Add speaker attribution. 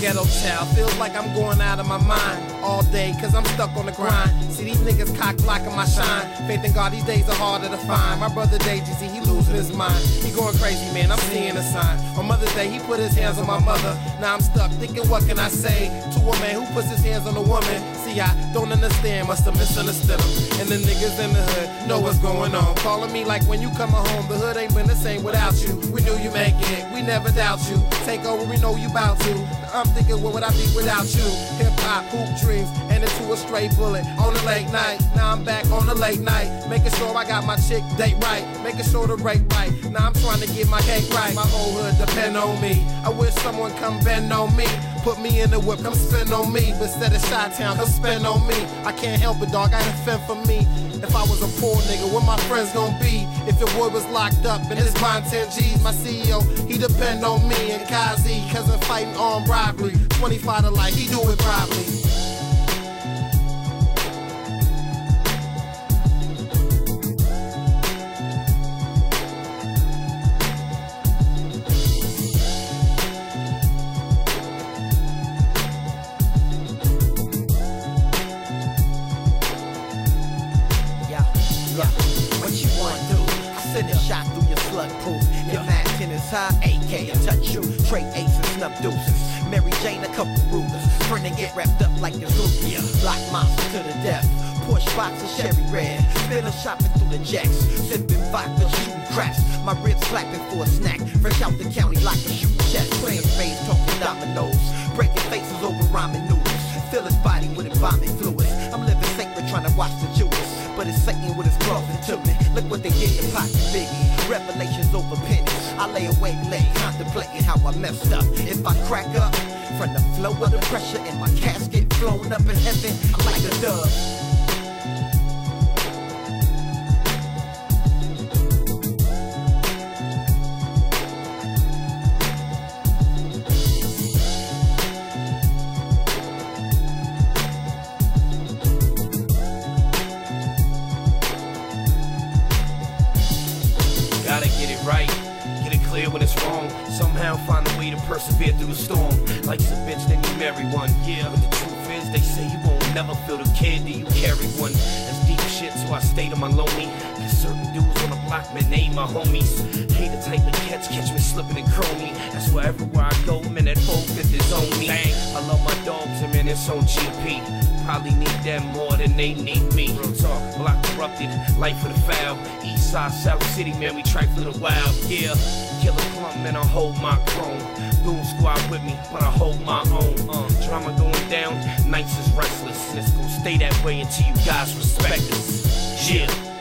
Speaker 1: ghetto child, feels like I'm going out of my mind all day, cause I'm stuck on the grind. See these niggas cock blocking my shine. Faith in God, these days are harder to find. My brother Deji, see he losing his mind. He going crazy, man, I'm seeing a sign. On Mother's Day, he put his hands on my mother. Now I'm stuck thinking, what can I say to a man who puts his hands on a woman? See, I don't understand, must have misunderstood him. And the niggas in the hood know what's going on. Calling me like when you come home, the hood ain't been the same without you. We knew you make it, we never doubt you. Take over, we know you bout to. I'm thinking, what would I be without you? Hip hop, hoop dreams, and into a straight bullet on the late night. Now I'm back on the late night, making sure I got my chick date right, making sure the rate right. Now I'm trying to get my cake right. My whole hood depend on me. I wish someone come bend on me. Put me in the whip, come spin on me. But instead of Chi-Town, come spend on me. I can't help it, dog, I ain't fend for me. If I was a poor nigga, where my friends gon' be? If your boy was locked up and it's mine 10 G's, my CEO, he depend on me. And Kazi, cousin fighting armed robbery. 25 to life, he do it probably.
Speaker 2: Send a shot through your slug proof. Your man tennis high, AK, and touch you. Trade ace and snub deuces. Mary Jane, a couple rulers. Friend and get wrapped up like a Lugia. Block monster to the death. Porsche box of cherry red. Spiller shopping through the jacks. Sipping vodka, shooting craps. My ribs clapping for a snack. Fresh out the county like a shooting chest. Playing spades, talking dominoes. Breaking faces over ramen noodles. Fill his body with embalming fluids. I'm living sacred trying to watch the Judas. But it's Satan with his clothing to me. Look what they did to Pocket Biggie. Revelations over pennies. I lay awake late, contemplating how I messed up. If I crack up from the flow of the pressure in my casket flown up in heaven, I'm like a dove.
Speaker 3: Gotta get it right, get it clear when it's wrong. Somehow find a way to persevere through the storm. Life's a bitch, then you marry one. Yeah, but the truth is, they say you won't never feel the candy you carry one. That's deep shit, so I stayed on my lonely. Cause certain dudes on the block, man, they ain't my homies. Hate the type of catch me slipping and crony. That's why everywhere I go, man, that 450 is on me. Dang, I love my dogs, and man, it's on GP. Probably need them more than they need me. Real talk, block corrupted, life for the foul. East side, South City, man, we try for the wild. Yeah, killer clump, man, I hold my chrome. Goon squad with me, but I hold my own. Drama going down, nights is restless. And it's gonna stay that way until you guys respect us. Yeah.